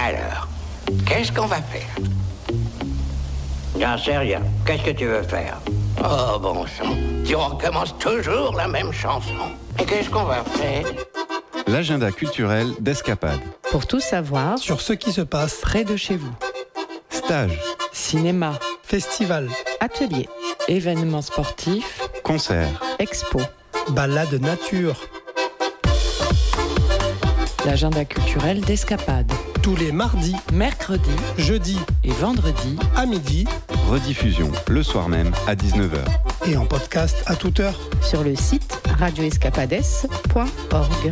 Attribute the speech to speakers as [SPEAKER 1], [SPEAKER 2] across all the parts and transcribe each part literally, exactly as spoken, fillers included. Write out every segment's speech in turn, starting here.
[SPEAKER 1] Alors, qu'est-ce qu'on va faire?
[SPEAKER 2] J'en sais rien. Qu'est-ce que tu veux faire?
[SPEAKER 1] Oh, bon sang, tu recommences toujours la même chanson. Et qu'est-ce qu'on va faire?
[SPEAKER 3] L'agenda culturel d'Escapade.
[SPEAKER 4] Pour tout savoir
[SPEAKER 5] sur ce qui se passe
[SPEAKER 4] près de chez vous.
[SPEAKER 3] Stage,
[SPEAKER 4] Cinéma,
[SPEAKER 5] festival,
[SPEAKER 4] atelier, événements sportifs,
[SPEAKER 3] concert,
[SPEAKER 4] expo.
[SPEAKER 5] balade nature,
[SPEAKER 4] L'agenda culturel d'Escapade.
[SPEAKER 5] tous les mardis,
[SPEAKER 4] Mercredi
[SPEAKER 5] jeudis
[SPEAKER 4] et vendredi
[SPEAKER 5] à midi
[SPEAKER 3] rediffusion le soir même à dix-neuf heures.
[SPEAKER 5] et en podcast à toute heure.
[SPEAKER 4] sur le site radio escapades point org.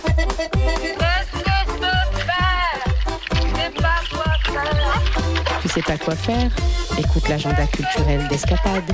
[SPEAKER 4] Tu sais pas quoi faire? Écoute l'agenda culturel d'Escapade.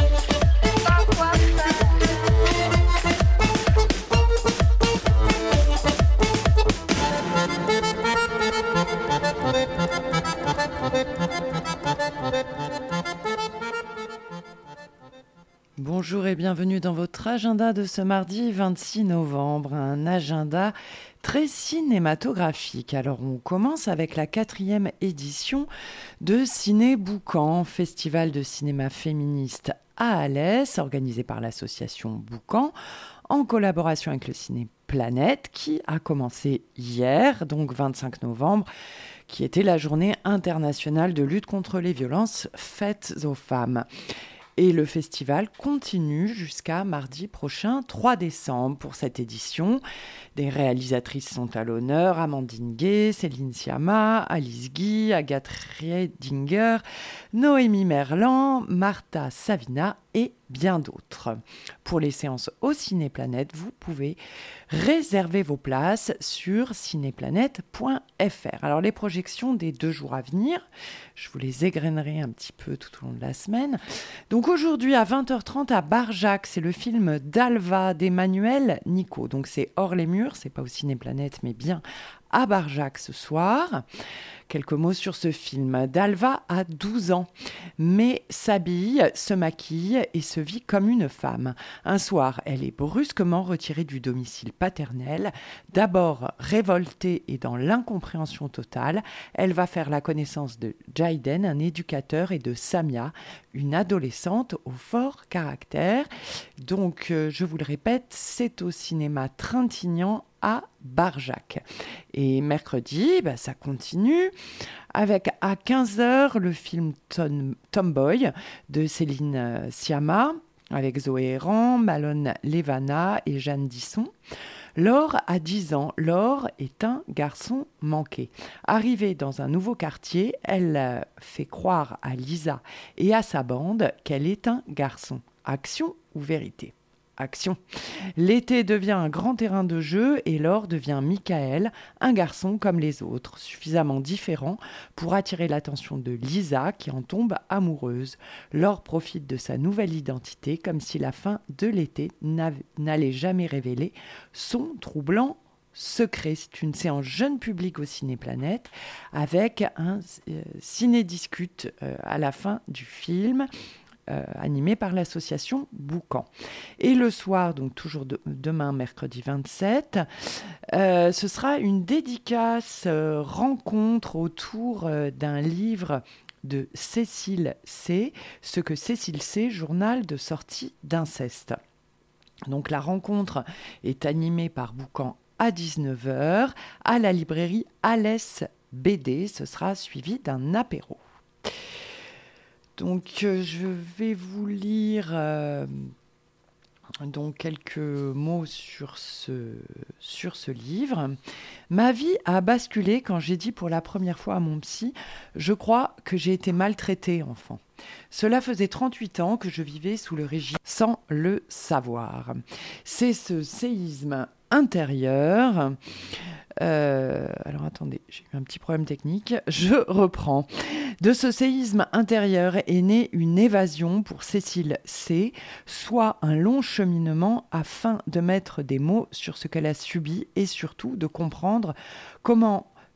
[SPEAKER 4] Bonjour et bienvenue dans votre agenda de ce mardi vingt-six novembre, un agenda très cinématographique. Alors on commence avec la quatrième édition de Ciné Boucan, festival de cinéma féministe à Alès, organisé par l'association Boucan, en collaboration avec le Ciné Planète, qui a commencé hier, donc vingt-cinq novembre, qui était la journée internationale de lutte contre les violences faites aux femmes. Et le festival continue jusqu'à mardi prochain, trois décembre, pour cette édition. Des réalisatrices sont à l'honneur: Amandine Gay, Céline Sciamma, Alice Guy, Agathe Riedinger, Noémie Merlan, Martha Savina et bien d'autres. Pour les séances au Cinéplanète, vous pouvez réserver vos places sur cinéplanète point f r. Alors les projections des deux jours à venir, je vous les égrainerai un petit peu tout au long de la semaine. Donc aujourd'hui à vingt heures trente à Barjac, c'est le film d'Alva d'Emmanuel Nico. Donc c'est hors les murs, c'est pas au Cinéplanète mais bien à Barjac ce soir. Quelques mots sur ce film. Dalva a douze ans, mais s'habille, se maquille et se vit comme une femme. Un soir, elle est brusquement retirée du domicile paternel. D'abord révoltée et dans l'incompréhension totale, elle va faire la connaissance de Jaiden, un éducateur, et de Samia, une adolescente au fort caractère. Donc, euh, je vous le répète, c'est au cinéma Trintignant à Barjac. Et mercredi, bah, ça continue avec à quinze heures le film Tom, Tomboy de Céline euh, Sciamma avec Zoé Héran, Malone Levana et Jeanne Disson. Laure a dix ans. Laure est un garçon manqué. Arrivée dans un nouveau quartier, elle euh, fait croire à Lisa et à sa bande qu'elle est un garçon. Action ou vérité ? Action. L'été devient un grand terrain de jeu et Laure devient Michael, un garçon comme les autres, suffisamment différent pour attirer l'attention de Lisa qui en tombe amoureuse. Laure profite de sa nouvelle identité comme si la fin de l'été n'allait jamais révéler son troublant secret. C'est une séance jeune public au Cinéplanète avec un euh, ciné-discute euh, à la fin du film. Euh, animé par l'association Boucan. Et le soir, donc toujours de, demain, mercredi vingt-sept, euh, ce sera une dédicace euh, rencontre autour euh, d'un livre de Cécile C, Ce que Cécile C, journal de sortie d'inceste. Donc la rencontre est animée par Boucan à dix-neuf heures à la librairie Alès B D. Ce sera suivi d'un apéro. Donc, euh, je vais vous lire euh, donc quelques mots sur ce, sur ce livre. Ma vie a basculé quand j'ai dit pour la première fois à mon psy « Je crois que j'ai été maltraitée enfant ». Cela faisait trente-huit ans que je vivais sous le régime sans le savoir. C'est ce séisme intérieur... Euh, alors attendez, j'ai eu un petit problème technique. Je reprends. De ce séisme intérieur est née une évasion pour Cécile C, soit un long cheminement afin de mettre des mots sur ce qu'elle a subi et surtout de comprendre comment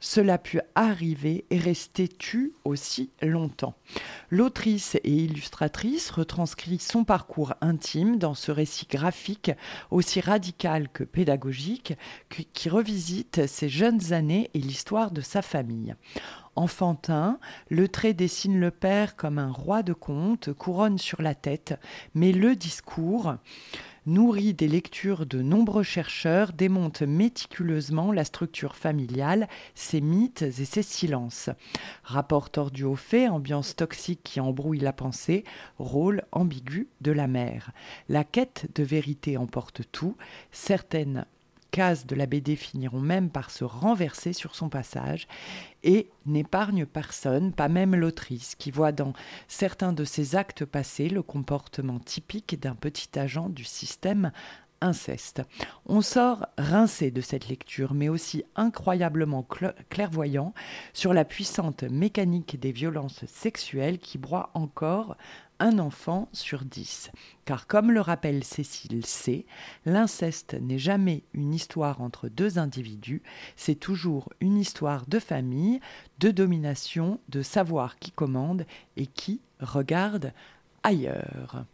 [SPEAKER 4] cela pu arriver et rester tu aussi longtemps. L'autrice et illustratrice retranscrit son parcours intime dans ce récit graphique aussi radical que pédagogique qui revisite ses jeunes années et l'histoire de sa famille. Enfantin, le trait dessine le père comme un roi de conte, couronne sur la tête, mais le discours, nourri des lectures de nombreux chercheurs, démonte méticuleusement la structure familiale, ses mythes et ses silences. Rapport tordu aux faits, ambiance toxique qui embrouille la pensée, rôle ambigu de la mère. La quête de vérité emporte tout, certaines cases de la B D finiront même par se renverser sur son passage et n'épargne personne, pas même l'autrice, qui voit dans certains de ses actes passés le comportement typique d'un petit agent du système inceste. On sort rincé de cette lecture, mais aussi incroyablement cl- clairvoyant sur la puissante mécanique des violences sexuelles qui broie encore un enfant sur dix. Car comme le rappelle Cécile C., l'inceste n'est jamais une histoire entre deux individus, c'est toujours une histoire de famille, de domination, de savoir qui commande et qui regarde ailleurs.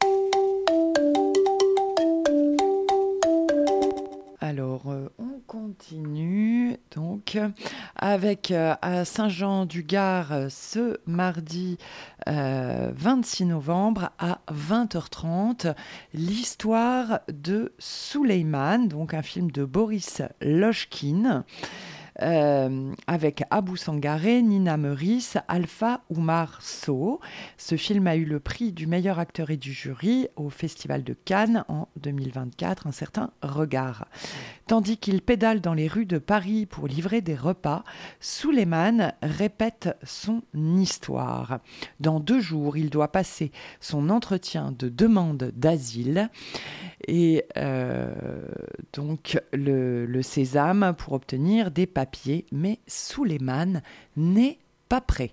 [SPEAKER 4] Alors, euh, on continue donc avec euh, à Saint-Jean-du-Gard ce mardi euh, vingt-six novembre à vingt heures trente, l'histoire de Souleyman, donc un film de Boris Lochkin. Euh, avec Abou Sangaré, Nina Meurice, Alpha Oumar Sow. Ce film a eu le prix du meilleur acteur et du jury au Festival de Cannes en deux mille vingt-quatre, un certain Regard. Tandis qu'il pédale dans les rues de Paris pour livrer des repas, Souleyman répète son histoire. Dans deux jours, il doit passer son entretien de demande d'asile et euh, donc le, le sésame pour obtenir des papiers, mais Souleyman n'est pas prêt.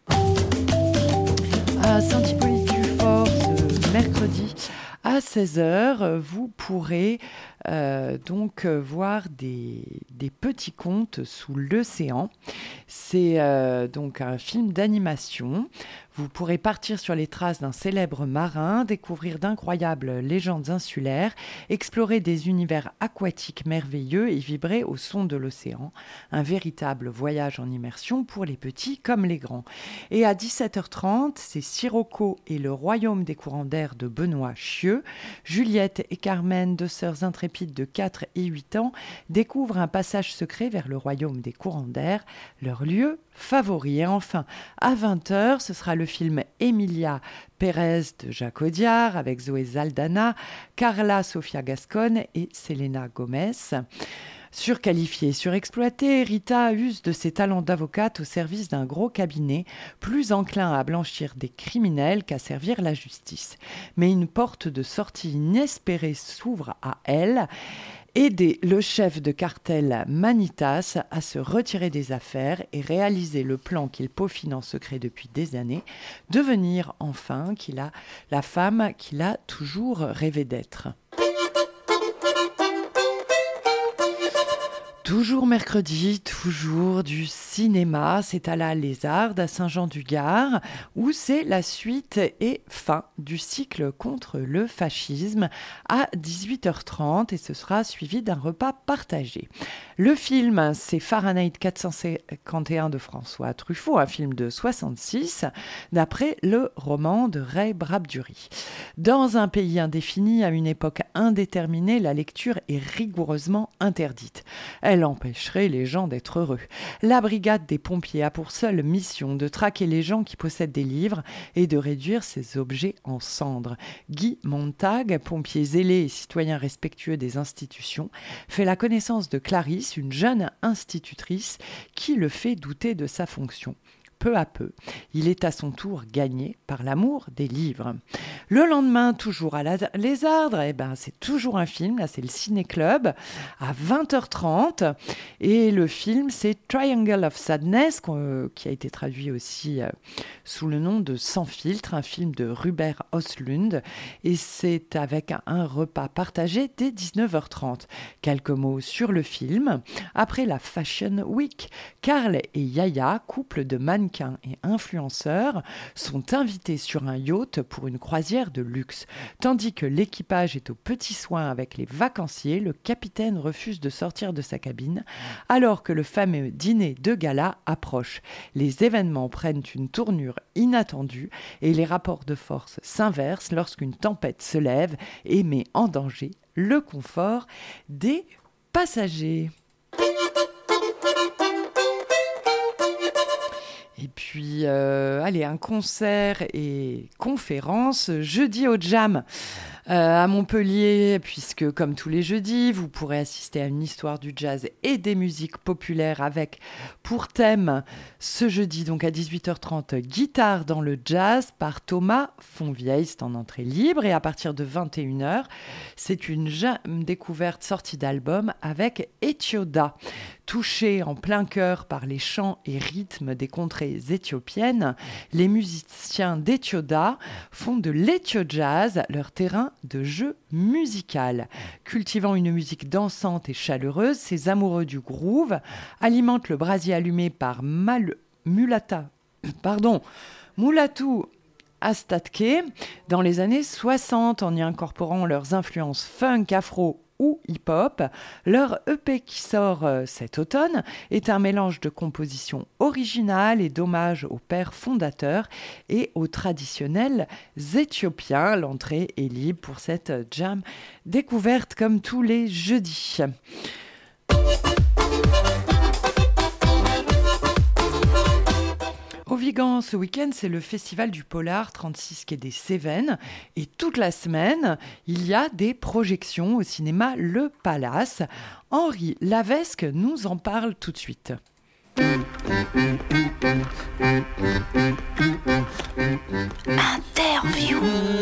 [SPEAKER 4] À Saint-Hippolyte-du-Fort, ce mercredi à seize heures, vous pourrez euh, donc voir des, des petits contes sous l'océan. C'est euh, donc un film d'animation. Vous pourrez partir sur les traces d'un célèbre marin, découvrir d'incroyables légendes insulaires, explorer des univers aquatiques merveilleux et vibrer au son de l'océan. Un véritable voyage en immersion pour les petits comme les grands. Et à dix-sept heures trente, c'est Sirocco et le royaume des courants d'air de Benoît Chieux. Juliette et Carmen, deux sœurs intrépides de quatre et huit ans, découvrent un passage secret vers le royaume des courants d'air, leur lieu favori. Et enfin, à vingt heures, ce sera le film Emilia Pérez de Jacques Audiard avec Zoé Saldana, Carla Sofia Gascon et Selena Gomez. Surqualifiée, surexploitée, Rita use de ses talents d'avocate au service d'un gros cabinet, plus enclin à blanchir des criminels qu'à servir la justice. Mais une porte de sortie inespérée s'ouvre à elle. Aider le chef de cartel Manitas à se retirer des affaires et réaliser le plan qu'il peaufine en secret depuis des années, devenir enfin qu'il a la femme qu'il a toujours rêvé d'être. Toujours mercredi, toujours du cinéma, c'est à la Lézarde à Saint-Jean-du-Gard où c'est la suite et fin du cycle contre le fascisme à dix-huit heures trente et ce sera suivi d'un repas partagé. Le film, c'est Fahrenheit quatre cent cinquante et un de François Truffaut, un film de soixante-six, d'après le roman de Ray Bradbury. Dans un pays indéfini, à une époque indéterminée, la lecture est rigoureusement interdite. Elle empêcherait les gens d'être heureux. La brigade des pompiers a pour seule mission de traquer les gens qui possèdent des livres et de réduire ces objets en cendres. Guy Montag, pompier zélé et citoyen respectueux des institutions, fait la connaissance de Clarisse, une jeune institutrice qui le fait douter de sa fonction. Peu à peu, il est à son tour gagné par l'amour des livres. Le lendemain, toujours à la Lézardre, eh ben, c'est toujours un film. Là, c'est le Ciné-Club à vingt heures trente. Et le film, c'est Triangle of Sadness, qui a été traduit aussi euh, sous le nom de Sans filtre, un film de Rubert Östlund. Et c'est avec un, un repas partagé dès dix-neuf heures trente. Quelques mots sur le film. Après la Fashion Week, Karl et Yaya, couple de mannequins et influenceurs, sont invités sur un yacht pour une croisière de luxe. Tandis que l'équipage est aux petits soins avec les vacanciers, le capitaine refuse de sortir de sa cabine alors que le fameux dîner de gala approche. Les événements prennent une tournure inattendue et les rapports de force s'inversent lorsqu'une tempête se lève et met en danger le confort des passagers. Et puis, euh, allez, un concert et conférence jeudi au Jam euh, à Montpellier, puisque comme tous les jeudis, vous pourrez assister à une histoire du jazz et des musiques populaires avec pour thème ce jeudi, donc à dix-huit heures trente, Guitare dans le jazz par Thomas Fonvieille, c'est en entrée libre. Et à partir de vingt et une heures, c'est une jam découverte sortie d'album avec Etioda. Touchés en plein cœur par les chants et rythmes des contrées éthiopiennes, les musiciens d'Ethioda font de l'ethio-jazz leur terrain de jeu musical. Cultivant une musique dansante et chaleureuse, ces amoureux du groove alimentent le brasier allumé par Mal- Mulata, pardon, Mulatu Astatke dans les années soixante en y incorporant leurs influences funk, afro ou hip-hop. Leur E P qui sort euh, cet automne est un mélange de compositions originales et d'hommages aux pères fondateurs et aux traditionnels éthiopiens. L'entrée est libre pour cette jam découverte comme tous les jeudis. Au Vigan, ce week-end, c'est le festival du Polar trente-six quai des Cévennes. Et toute la semaine, il y a des projections au cinéma Le Palace. Henri Lavesque nous en parle tout de suite.
[SPEAKER 6] Interview.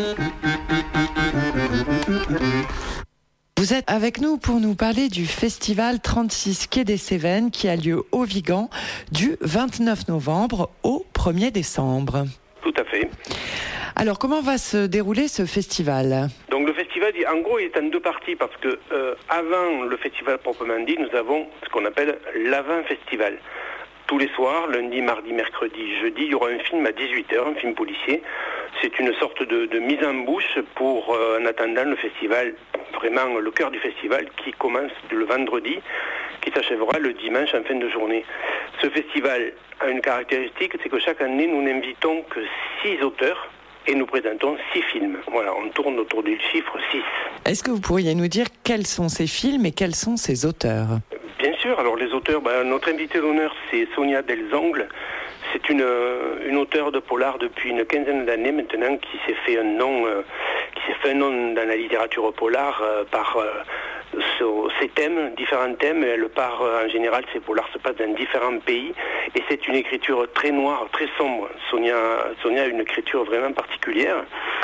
[SPEAKER 4] Vous êtes avec nous pour nous parler du festival trente-six quai des Cévennes qui a lieu au Vigan du vingt-neuf novembre au premier décembre.
[SPEAKER 7] Tout à fait.
[SPEAKER 4] Alors, comment va se dérouler ce festival ?
[SPEAKER 7] Donc le festival, en gros, il est en deux parties parce que euh, avant le festival proprement dit, nous avons ce qu'on appelle l'avant-festival. Tous les soirs, lundi, mardi, mercredi, jeudi, il y aura un film à dix-huit heures, un film policier. C'est une sorte de, de mise en bouche pour, euh, en attendant le festival, vraiment le cœur du festival qui commence le vendredi, qui s'achèvera le dimanche en fin de journée. Ce festival a une caractéristique, c'est que chaque année, nous n'invitons que six auteurs et nous présentons six films. Voilà, on tourne autour du chiffre six.
[SPEAKER 4] Est-ce que vous pourriez nous dire quels sont ces films et quels sont ces auteurs ?
[SPEAKER 7] Bien sûr, alors les auteurs, ben, notre invité d'honneur c'est Sonia Delzongle. C'est une, une auteure de polar depuis une quinzaine d'années maintenant qui s'est fait un nom, euh, qui s'est fait un nom dans la littérature polar euh, par euh, ce, ces thèmes, différents thèmes. Elle part euh, en général, ces polars se passent dans différents pays et c'est une écriture très noire, très sombre. Sonia, Sonia a une écriture vraiment particulière.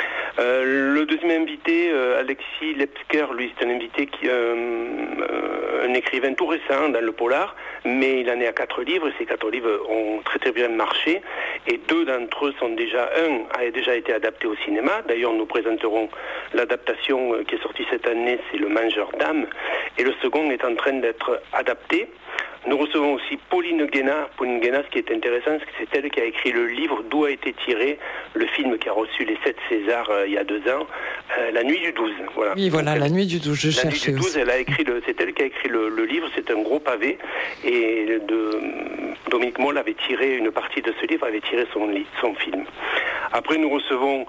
[SPEAKER 7] Euh, le deuxième invité, euh, Alexis Lepsker, lui c'est un invité qui euh, euh, un écrivain tout récent dans le polar, mais il en est à quatre livres et ces quatre livres ont très très bien marché et deux d'entre eux sont déjà, un a déjà été adapté au cinéma, d'ailleurs nous présenterons l'adaptation qui est sortie cette année, c'est Le Mangeur d'âme, et le second est en train d'être adapté. Nous recevons aussi Pauline Guénard. Pauline Guénard, ce qui est intéressant, c'est elle qui a écrit le livre d'où a été tiré le film qui a reçu les sept Césars euh, il y a deux ans, euh, La Nuit du douze. Voilà.
[SPEAKER 4] Oui, voilà,
[SPEAKER 7] Donc,
[SPEAKER 4] La Nuit du douze, je cherchais aussi.
[SPEAKER 7] La Nuit du douze, elle a écrit le, c'est elle qui a écrit le, le livre, c'est un gros pavé, et de, Dominique Moll avait tiré une partie de ce livre, avait tiré son, son film. Après, nous recevons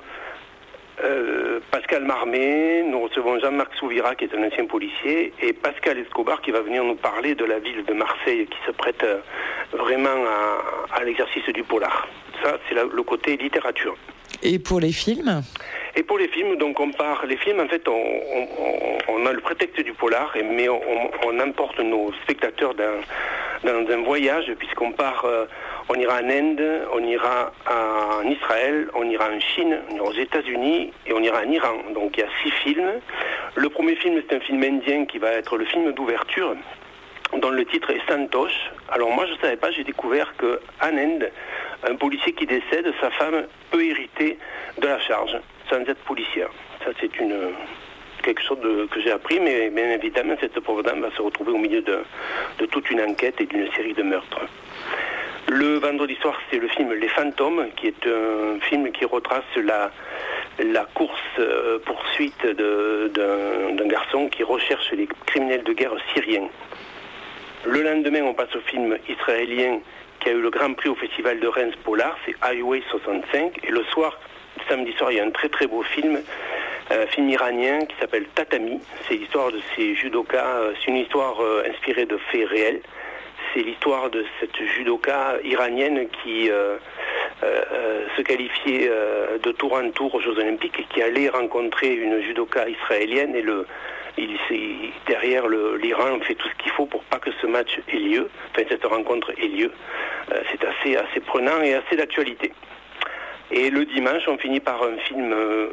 [SPEAKER 7] Euh, Pascal Marmé, nous recevons Jean-Marc Souvira qui est un ancien policier et Pascal Escobar qui va venir nous parler de la ville de Marseille qui se prête euh, vraiment à, à l'exercice du polar. Ça, c'est la, le côté littérature.
[SPEAKER 4] Et pour les films ?
[SPEAKER 7] Et pour les films, donc on part, les films en fait, on, on, on a le prétexte du polar, mais on, on emporte nos spectateurs dans, dans un voyage, puisqu'on part, euh, on ira en Inde, on ira en Israël, on ira en Chine, on ira aux États-Unis et on ira en Iran. Donc il y a six films. Le premier film, c'est un film indien qui va être le film d'ouverture, dont le titre est Santosh. Alors moi, je ne savais pas, j'ai découvert qu'en Inde, un policier qui décède, sa femme peut hériter de la charge, sans être policière. Ça, c'est une... quelque chose de, que j'ai appris, mais bien évidemment, cette pauvre dame va se retrouver au milieu de, de toute une enquête et d'une série de meurtres. Le vendredi soir, c'est le film Les Fantômes, qui est un film qui retrace la, la course-poursuite euh, d'un, d'un garçon qui recherche les criminels de guerre syriens. Le lendemain, on passe au film israélien qui a eu le grand prix au festival de Reims Polar, c'est Highway soixante-cinq, et le soir, samedi soir, il y a un très très beau film, un film iranien qui s'appelle Tatami. C'est l'histoire de ces judokas, c'est une histoire euh, inspirée de faits réels. C'est l'histoire de cette judoka iranienne qui euh, euh, se qualifiait euh, de tour en tour aux Jeux Olympiques et qui allait rencontrer une judoka israélienne, et le, il, derrière le, l'Iran fait tout ce qu'il faut pour pas que ce match ait lieu, enfin cette rencontre ait lieu. Euh, c'est assez, assez prenant et assez d'actualité. Et le dimanche, on finit par un film euh,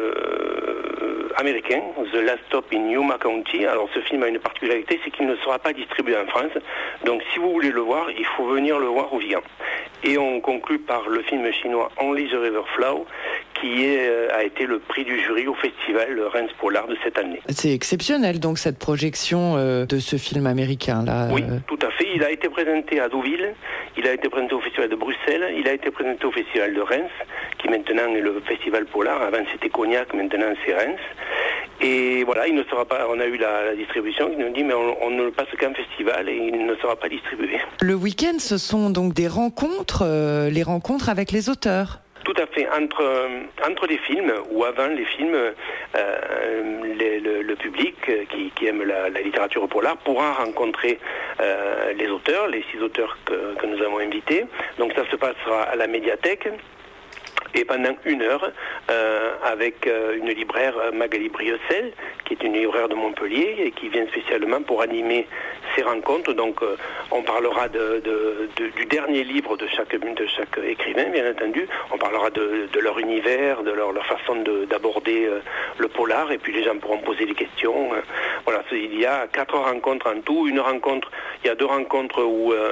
[SPEAKER 7] euh, américain, The Last Stop in Yuma County. Alors ce film a une particularité, c'est qu'il ne sera pas distribué en France. Donc si vous voulez le voir, il faut venir le voir au Vigan. Et on conclut par le film chinois Only the River Flow, qui est, euh, a été le prix du jury au festival Reims Polar de cette année.
[SPEAKER 4] C'est exceptionnel donc cette projection euh, de ce film américain là.
[SPEAKER 7] Oui, tout à fait. Il a été présenté à Deauville, il a été présenté au festival de Bruxelles, il a été présenté au festival de Reims, qui maintenant est le festival Polar. Avant c'était Cognac, maintenant c'est Reims. Et voilà, il ne sera pas. On a eu la, la distribution qui nous dit mais on, on ne le passe qu'en festival et il ne sera pas distribué.
[SPEAKER 4] Le week-end, ce sont donc des rencontres, euh, les rencontres avec les auteurs.
[SPEAKER 7] Tout à fait. Entre, euh, entre les films, ou avant les films, euh, les, le, le public qui, qui aime la, la littérature polar pourra rencontrer euh, les auteurs, les six auteurs que, que nous avons invités. Donc ça se passera à la médiathèque. Et pendant une heure, euh, avec euh, une libraire, Magali Briocel, qui est une libraire de Montpellier et qui vient spécialement pour animer ces rencontres. Donc euh, on parlera de, de, de, du dernier livre de chaque, de chaque écrivain, bien entendu. On parlera de, de leur univers, de leur, leur façon de, d'aborder euh, le polar, et puis les gens pourront poser des questions. Euh, voilà, il y a quatre rencontres en tout. Une rencontre, il y a deux rencontres où euh,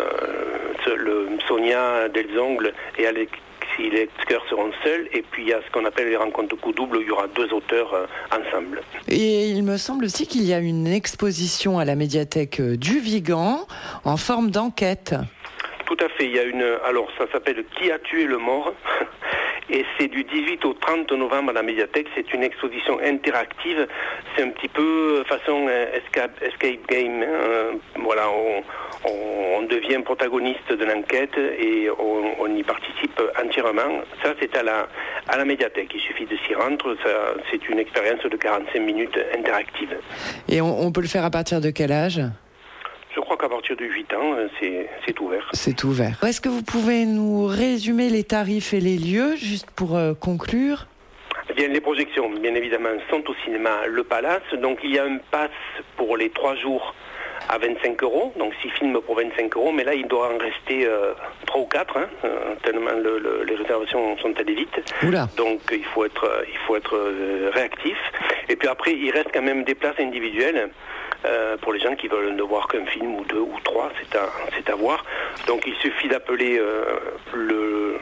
[SPEAKER 7] le Sonia Delzongle et Alex si les lecteurs seront seuls, et puis il y a ce qu'on appelle les rencontres coup double, où il y aura deux auteurs euh, ensemble.
[SPEAKER 4] Et il me semble aussi qu'il y a une exposition à la médiathèque du Vigan en forme d'enquête.
[SPEAKER 7] Tout à fait, il y a une... Alors ça s'appelle « Qui a tué le mort ?» et c'est du dix-huit au trente novembre à la médiathèque. C'est une exposition interactive, c'est un petit peu façon escape, escape game. Hein. Voilà, on, on, on devient protagoniste de l'enquête et on, on y participe entièrement. Ça, c'est à la, à la médiathèque. Il suffit de s'y rendre. Ça, c'est une expérience de quarante-cinq minutes interactive.
[SPEAKER 4] Et on, on peut le faire à partir de quel âge ?
[SPEAKER 7] Je crois qu'à partir de huit ans, c'est, c'est ouvert.
[SPEAKER 4] C'est ouvert. Est-ce que vous pouvez nous résumer les tarifs et les lieux, juste pour euh, conclure ?
[SPEAKER 7] Eh bien, les projections, bien évidemment, sont au cinéma Le Palace. Donc, il y a un pass pour les trois jours à vingt-cinq euros. Donc, six films pour vingt-cinq euros. Mais là, il doit en rester euh, trois ou quatre, hein, euh, tellement le, le, les réservations sont allées vite.
[SPEAKER 4] Oula.
[SPEAKER 7] Donc, il faut être, il faut être euh, réactif. Et puis après, il reste quand même des places individuelles. Euh, pour les gens qui veulent ne voir qu'un film ou deux ou trois, c'est à, c'est à voir. Donc il suffit d'appeler euh, le,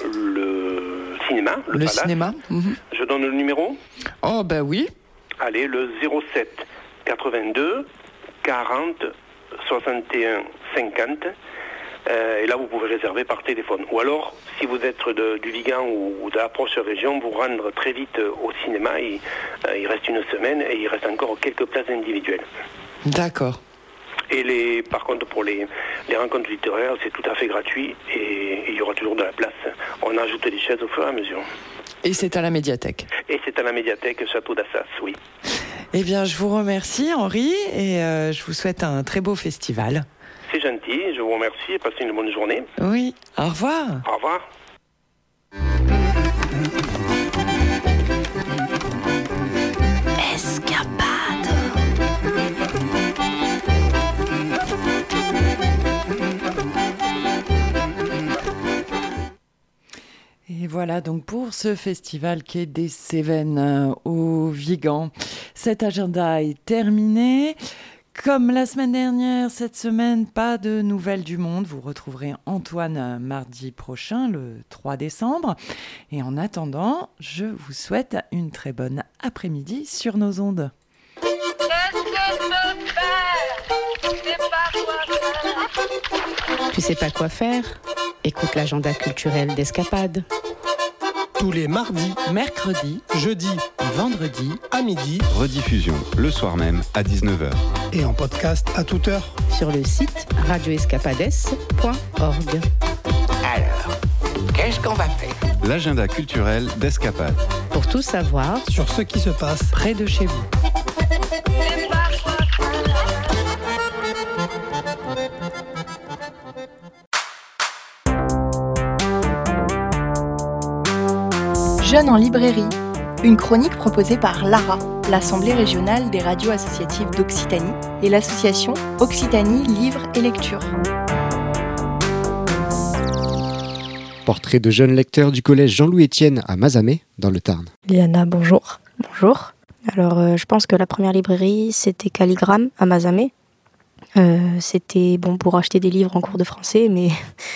[SPEAKER 7] le cinéma, le,
[SPEAKER 4] le
[SPEAKER 7] Palace.
[SPEAKER 4] cinéma. Mmh.
[SPEAKER 7] Je donne le numéro.
[SPEAKER 4] Oh ben oui.
[SPEAKER 7] Allez, le zéro sept quatre-vingt-deux quarante soixante et un cinquante. Euh, et là, vous pouvez réserver par téléphone. Ou alors, si vous êtes de, du Vigan ou, ou de la proche région, vous rendre très vite au cinéma. Il, euh, il reste une semaine et il reste encore quelques places individuelles.
[SPEAKER 4] D'accord.
[SPEAKER 7] Et les, par contre, pour les, les rencontres littéraires, c'est tout à fait gratuit et, et il y aura toujours de la place. On ajoute des chaises au fur et à mesure.
[SPEAKER 4] Et c'est à la médiathèque.
[SPEAKER 7] Et c'est à la médiathèque Château d'Assas, oui.
[SPEAKER 4] Eh bien, je vous remercie, Henri, et euh, je vous souhaite un très beau festival.
[SPEAKER 7] C'est gentil, je vous remercie et passez une bonne journée.
[SPEAKER 4] Oui, au revoir.
[SPEAKER 7] Au revoir.
[SPEAKER 6] Escapade.
[SPEAKER 4] Et voilà donc pour ce festival Quai des Cévennes euh, au Vigan. Cet agenda est terminé. Comme la semaine dernière, cette semaine, pas de nouvelles du monde. Vous retrouverez Antoine euh, mardi prochain, le trois décembre. Et en attendant, je vous souhaite une très bonne après-midi sur nos ondes.
[SPEAKER 6] Tu sais pas quoi faire ? Écoute l'agenda culturel d'Escapade.
[SPEAKER 5] Tous les mardis,
[SPEAKER 4] Mercredi,
[SPEAKER 5] jeudis
[SPEAKER 4] et vendredi,
[SPEAKER 5] à midi
[SPEAKER 3] Rediffusion le soir même à dix-neuf heures.
[SPEAKER 5] et en podcast à toute heure.
[SPEAKER 6] Sur le site radio escapades point org.
[SPEAKER 1] Alors, qu'est-ce qu'on va faire?
[SPEAKER 3] L'agenda culturel d'Escapade.
[SPEAKER 6] Pour tout savoir,
[SPEAKER 5] Sur ce qui se passe
[SPEAKER 4] près de chez vous.
[SPEAKER 8] Jeunes en librairie, une chronique proposée par l'A R A, l'Assemblée régionale des radios associatives d'Occitanie, et l'association Occitanie Livres et Lecture.
[SPEAKER 9] Portrait de jeunes lecteurs du collège Jean-Louis Etienne à Mazamet, dans le Tarn.
[SPEAKER 10] Liana, bonjour.
[SPEAKER 11] Bonjour. Alors, euh, je pense que la première librairie, c'était Calligramme à Mazamet. Euh, c'était bon pour acheter des livres en cours de français, mais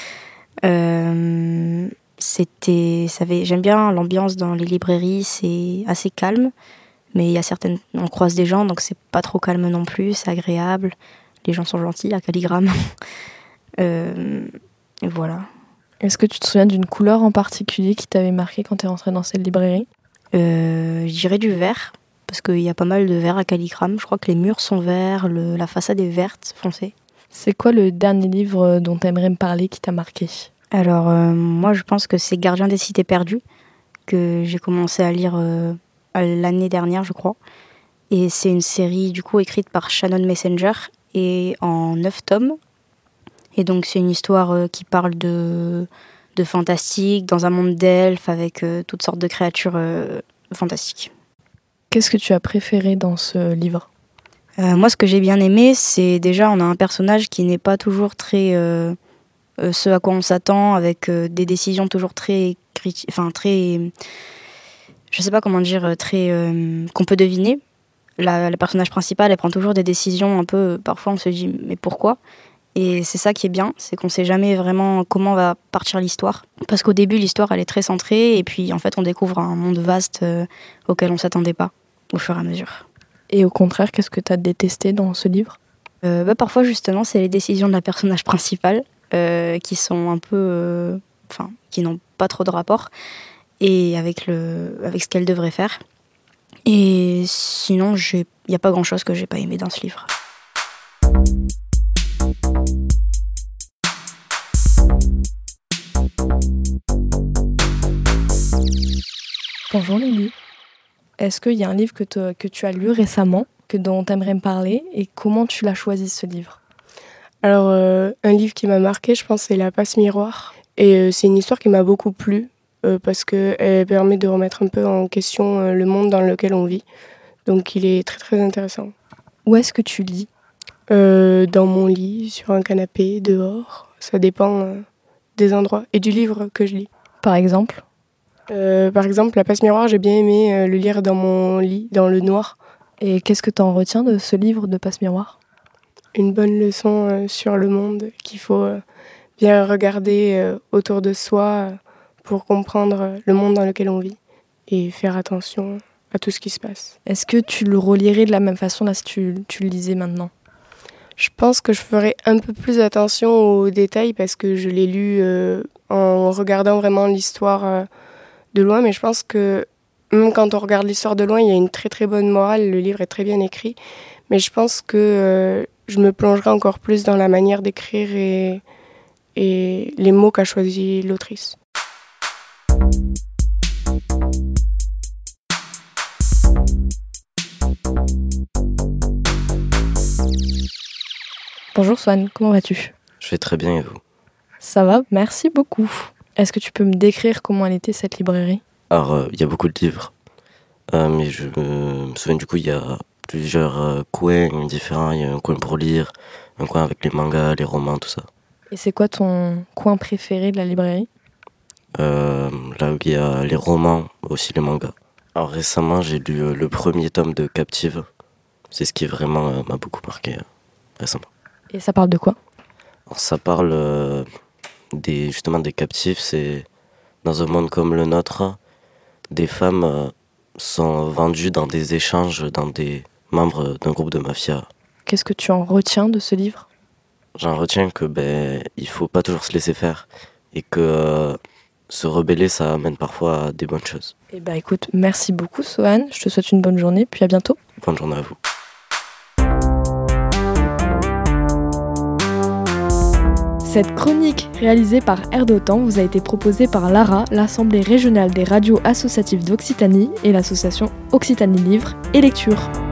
[SPEAKER 11] euh, c'était, ça avait, j'aime bien l'ambiance dans les librairies, c'est assez calme, mais il y a certaines, on croise des gens, donc c'est pas trop calme non plus, c'est agréable. Les gens sont gentils à Calligramme. euh, et voilà.
[SPEAKER 10] Est-ce que tu te souviens d'une couleur en particulier qui t'avait marqué quand tu es rentrée dans cette librairie ?
[SPEAKER 11] euh, Je dirais du vert, parce qu'il y a pas mal de vert à Calligramme. Je crois que les murs sont verts, le, la façade est verte, foncée.
[SPEAKER 10] C'est quoi le dernier livre dont tu aimerais me parler qui t'a marqué ?
[SPEAKER 11] Alors, euh, moi, je pense que c'est Gardien des cités perdues, que j'ai commencé à lire euh, l'année dernière, je crois. Et c'est une série, du coup, écrite par Shannon Messenger, et en neuf tomes. Et donc, c'est une histoire euh, qui parle de, de fantastique, dans un monde d'elfes, avec euh, toutes sortes de créatures euh, fantastiques.
[SPEAKER 10] Qu'est-ce que tu as préféré dans ce livre ?
[SPEAKER 11] euh, Moi, ce que j'ai bien aimé, c'est déjà, on a un personnage qui n'est pas toujours très... Euh, euh, ce à quoi on s'attend, avec euh, des décisions toujours très... Criti- enfin, très... Je sais pas comment dire, très... Euh, qu'on peut deviner. La, la personnage principale, elle prend toujours des décisions un peu... Parfois, on se dit, mais pourquoi ? Et c'est ça qui est bien, c'est qu'on ne sait jamais vraiment comment va partir l'histoire. Parce qu'au début, l'histoire, elle est très centrée, et puis en fait, on découvre un monde vaste euh, auquel on ne s'attendait pas, au fur et à mesure.
[SPEAKER 10] Et au contraire, qu'est-ce que tu as détesté dans ce livre ?
[SPEAKER 11] euh, bah, Parfois, justement, c'est les décisions de la personnage principale, euh, qui sont un peu... Enfin, euh, qui n'ont pas trop de rapport, et avec, le, avec ce qu'elle devrait faire. Et sinon, il n'y a pas grand-chose que je n'ai pas aimé dans ce livre.
[SPEAKER 10] Bonjour Lily. Est-ce qu'il y a un livre que, te, que tu as lu récemment, que dont tu aimerais me parler, et comment tu l'as choisi ce livre ?
[SPEAKER 12] Alors, euh, un livre qui m'a marqué, je pense, c'est La Passe-Miroir. Et euh, c'est une histoire qui m'a beaucoup plu, euh, parce qu'elle permet de remettre un peu en question euh, le monde dans lequel on vit. Donc, il est très, très intéressant.
[SPEAKER 10] Où est-ce que tu lis ?
[SPEAKER 12] euh, Dans mon lit, sur un canapé, dehors. Ça dépend euh, des endroits et du livre que je lis.
[SPEAKER 10] Par exemple ?
[SPEAKER 12] Euh, par exemple, La Passe-Miroir, j'ai bien aimé euh, le lire dans mon lit, dans le noir.
[SPEAKER 10] Et qu'est-ce que tu en retiens de ce livre de Passe-Miroir ?
[SPEAKER 12] Une bonne leçon euh, sur le monde, qu'il faut euh, bien regarder euh, autour de soi euh, pour comprendre euh, le monde dans lequel on vit et faire attention à tout ce qui se passe.
[SPEAKER 10] Est-ce que tu le relirais de la même façon là si tu, tu le lisais maintenant ?
[SPEAKER 12] Je pense que je ferais un peu plus attention aux détails parce que je l'ai lu euh, en regardant vraiment l'histoire euh, de loin, mais je pense que même quand on regarde l'histoire de loin, il y a une très très bonne morale, le livre est très bien écrit, mais je pense que euh, je me plongerai encore plus dans la manière d'écrire et, et les mots qu'a choisi l'autrice.
[SPEAKER 10] Bonjour Swan, comment vas-tu ?
[SPEAKER 13] Je vais très bien et vous ?
[SPEAKER 10] Ça va, merci beaucoup. Est-ce que tu peux me décrire comment elle était cette librairie ?
[SPEAKER 13] Alors, il euh, y a beaucoup de livres, euh, mais je me souviens du coup, il y a plusieurs euh, coins différents. Il y a un coin pour lire, un coin avec les mangas, les romans, tout ça.
[SPEAKER 10] Et c'est quoi ton coin préféré de la librairie ?
[SPEAKER 13] euh, là où il y a les romans, aussi les mangas. Alors récemment, j'ai lu euh, le premier tome de Captive. C'est ce qui vraiment euh, m'a beaucoup marqué euh, récemment.
[SPEAKER 10] Et ça parle de quoi?
[SPEAKER 13] Alors, ça parle euh, des, justement des captifs. C'est dans un monde comme le nôtre, des femmes euh, sont vendues dans des échanges, dans des membres d'un groupe de mafia.
[SPEAKER 10] Qu'est-ce que tu en retiens de ce livre?
[SPEAKER 13] J'en retiens que ben il faut pas toujours se laisser faire et que euh, se rebeller, ça amène parfois à des bonnes choses.
[SPEAKER 10] Eh ben écoute, merci beaucoup Sohan, je te souhaite une bonne journée, puis à bientôt.
[SPEAKER 13] Bonne journée à vous.
[SPEAKER 10] Cette chronique réalisée par Air d'Otan vous a été proposée par l'A R A, l'Assemblée régionale des radios associatives d'Occitanie et l'association Occitanie Livre et Lecture.